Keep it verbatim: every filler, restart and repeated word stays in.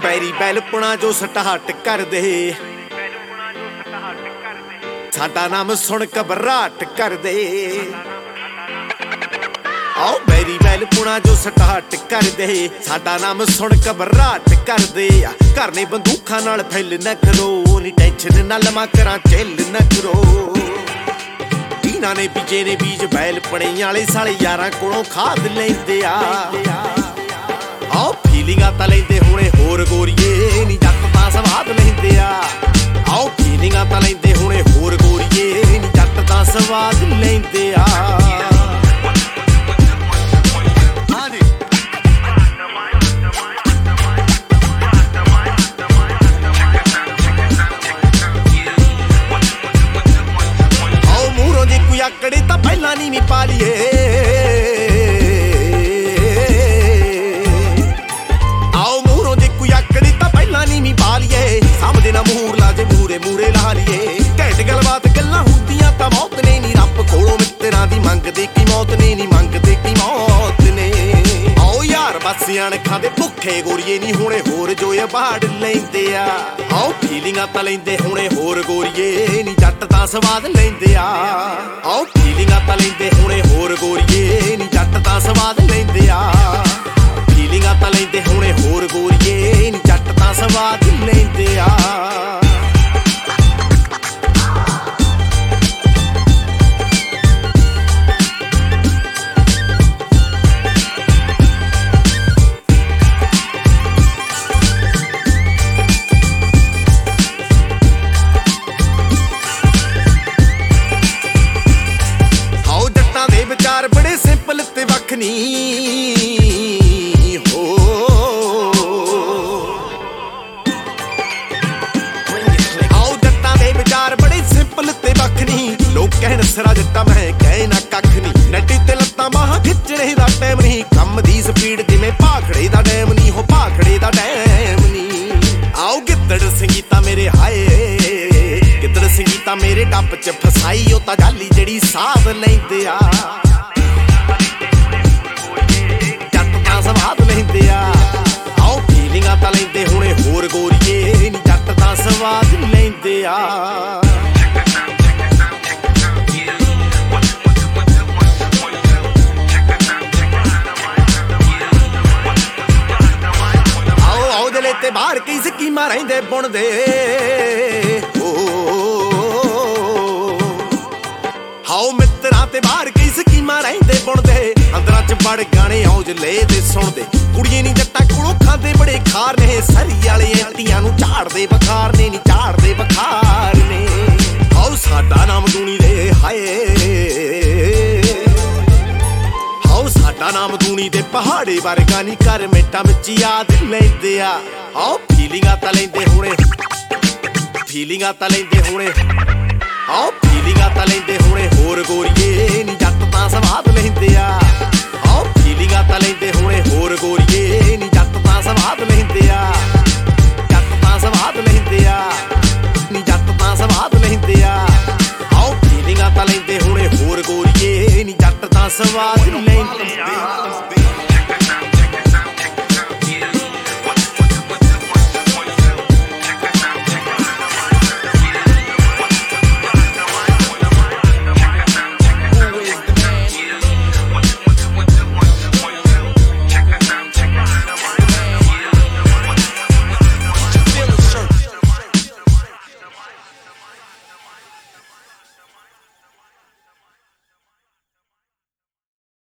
ਪੈਰੀ ਬੈਲਪਣਾ ਜੋ ਸਟਾਰਟ ਕਰ ਦੇ ਸਾਡਾ ਨਾਮ ਸੁਣ ਘਬਰਾਹਟ ਕਰ ਦੇ ਆਓ ਬੈਰੀ ਬੈਲਪਣਾ ਜੋ ਸਟਾਰਟ ਕਰ ਦੇ ਸਾਡਾ ਨਾਮ ਸੁਣ ਘਬਰਾਹਟ ਕਰ ਦੇ ਘਰ ਨੇ ਬੰਦੂਕਾਂ ਨਾਲ ਫੈਲ ਨਾ ਕਰੋ ਨੀ ਟੈਨਸ਼ਨ ਨਾ ਲਵਾਂ ਕਰਾਂ ਚੱਲ ਨਾ ਕਰੋ ਇਹਨਾਂ ਨੇ ਬੀਜੇ ਨੇ ਬੀਜ ਬੈਲਪਣੇ ਵਾਲੇ ਸਾਲੇ ਯਾਰਾਂ ਕੋਲੋਂ ਖਾਦ ਲੈਂਦੇ ਆ ਆਓ ਫੀਲਿੰਗਾਂ ਤਾਂ ਲੈਂਦੇ ਹੁਣੇ ਹੋਰ ਗੋਰੀਏ ਨੀ ਜੱਟ ਤਾਂ ਸਵਾਦ ਲੈਂਦੇ ਆ ਆਓ ਫੀਲਿੰਗਾਂ ਤਾਂ ਲੈਂਦੇ ਹੁਣੇ ਹੋਰ ਗੋਰੀਏ ਨੀ ਜੱਟ ਤਾਂ ਸਵਾਦ ਲੈਂਦੇ ਆ ਆਓ ਮੂਹਰੋਂ ਜੇ ਕੋਈ ਆਕੜੇ ਤਾਂ ਪਹਿਲਾਂ ਨੀ ਵੀ ਪਾ ਲਈਏ ਸਾਹਮਣੇ ਨਾ ਮੂਹਰ ਲਾ ਜੇ ਮੂਰੇ ਮੂਰੇ ਲਾ ਲਈਏ ਘੈਂਟ ਗੱਲਬਾਤ ਗੱਲਾਂ ਹੁੰਦੀਆਂ ਤਾਂ ਮੌਤ ਨੇ ਨੀ ਰੱਬ ਕੋਲੋਂ ਮਿੱਤਰਾਂ ਦੀ ਮੰਗਦੇ ਕੀ ਮੌਤ ਨੇ ਨੀ ਮੰਗਦੇ ਕੀ ਮੌਤ ਨੇ ਆਓ ਯਾਰ ਬਸ ਅਣਖਾਂ ਦੇ ਭੁੱਖੇ ਗੋਰੀਏ ਨੀ ਹੁਣੇ ਹੋਰ ਜੋਏ ਬਾੜ ਲੈਂਦੇ ਆ ਆਓ ਫੀਲਿੰਗਾਂ ਤਾਂ ਲੈਂਦੇ ਹੁਣੇ ਹੋਰ ਗੋਰੀਏ ਨੀ ਜੱਟ ਤਾਂ ਸਵਾਦ ਲੈਂਦੇ ਆ ਆਓ ਫੀਲਿੰਗਾਂ ਤਾਂ ਲੈਂਦੇ ਹੁਣੇ ਹੋਰ ਗੋਰੀਏ ਨੀ ਜੱਟ ਤਾਂ ਸਵਾਦ ਲੈਂਦੇ ਆ ਫੀਲਿੰਗਾਂ ਤਾਂ ਲੈਂਦੇ ਹੁਣੇ ਹੋਰ ਗੋਰੀਏ ਨੀ ਜੱਟ ਤਾਂ ਸਵਾਦ ਲੈਂਦੇ ਆ ਆਓ ਜੱਟਾਂ ਦੇ ਵਿਚਾਰ ਬੜੇ ਸਿੰਪਲ ਤੇ ਵੱਖ ਨਹੀਂ ਕਹਿਣ ਸਰਾ ਜੱਟਾ ਮੈਂ ਕਹਿ ਨਾ ਕੱਖ ਨੀ ਨੱਡੀ ਤੇ ਲੱਤਾਂ ਬਾਹਾਂ ਖਿੱਚਣੇ ਦਾ ਟਾਈਮ ਨਹੀਂ ਕੰਮ ਦੀ ਸਪੀਡ ਜਿਵੇਂ ਭਾਖੜੇ ਦਾ ਡੈਮ ਨਹੀਂ ਹੋ ਭਾਖੜੇ ਦਾ ਡੈਮ ਨਹੀਂ ਆਓ ਗਿੱਦੜ ਸੰਗੀਤਾ ਮੇਰੇ ਹਾਏ ਗਿੱਦੜ ਸੰਗੀਤਾ ਮੇਰੇ ਡੱਬ ਚ ਫਸਾਈ ਉਹ ਤਾਂ ਜਾਲੀ ਜਿਹੜੀ ਸਾਧ ਲੈਂਦੇ ਆ ਜੱਟ ਤਾਂ ਸਵਾਦ ਲੈਂਦੇ ਆ ਆਓ ਫੀਲਿੰਗਾਂ ਤਾਂ ਲੈਂਦੇ ਹੁਣੇ ਹੋਰ ਗੋਰੀਏ ਨੀ ਜੱਟ ਤਾਂ ਸਵਾਦ ਲੈਂਦੇ ਆ ਤੇ ਬਾਹਰ ਕਈ ਸਕੀਮਾਂ ਰਹਿੰਦੇ ਬੁਣਦੇ ਹਾਓ ਮਿੱਤਰਾਂ ਤੇ ਬਾਹਰ ਕਈ ਸਕੀਮਾਂ ਰਹਿੰਦੇ ਬੁਣਦੇ ਅੰਦਰਾਂ ਚ ਬੜ ਗਾਣੇ ਔਜਲੇ ਦੇ ਸੁਣਦੇ ਕੁੜੀਏ ਨੀ ਜੱਟਾਂ ਕੋਲੋਂ ਖਾਂਦੇ ਬੜੇ ਖਾਰ ਨੇ ਸਰੀ ਵਾਲੇ ਐਂਟੀਆਂ ਨੂੰ ਝਾੜਦੇ ਬਖਾਰ ਨੇ ਨੀ ਝਾੜਦੇ ਬਖਾਰ ਨੇ ਹਾਓ ਸਾਡਾ ਨਾਮ ਦੂਣੀ ਦੇ ਹਾਏ ਹਾਓ ਸਾਡਾ ਨਾਮ ਦੂਣੀ ਦੇ ਪਹਾੜੇ ਵਰਗਾ ਨੀ ਘਰ ਮਿੰਟਾਂ ਵਿੱਚ ਯਾਦ ਲੈਂਦੇ ਆ ਆਓ ਫੀਲਿੰਗਾਂ ਤਾਂ ਲੈਂਦੇ ਹੁਣੇ ਫੀਲਿੰਗਾਂ ਤਾਂ ਲੈਂਦੇ ਹੁਣੇ ਆਓ ਫੀਲਿੰਗਾਂ ਤਾਂ ਲੈਂਦੇ ਹੁਣੇ ਹੋਰ ਗੋਰੀਏ ਨੀ ਜੱਟ ਤਾਂ ਸਵਾਦ ਲੈਂਦੇ ਆ ਆਓ ਫੀਲਿੰਗਾਂ ਤਾਂ ਲੈਂਦੇ ਹੁਣੇ ਹੋਰ ਗੋਰੀਏ ਨੀ ਜੱਟ ਤਾਂ ਸਵਾਦ ਲੈਂਦੇ ਆ ਜੱਟ ਤਾਂ ਸਵਾਦ ਲੈਂਦੇ ਆ ਨੀ ਜੱਟ ਤਾਂ ਸਵਾਦ ਲੈਂਦੇ ਆ ਆਓ ਫੀਲਿੰਗਾਂ ਤਾਂ ਲੈਂਦੇ ਹੁਣੇ ਹੋਰ ਗੋਰੀਏ ਨੀ ਜੱਟ ਤਾਂ ਸਵਾਦ ਲੈਂਦੇ ਆ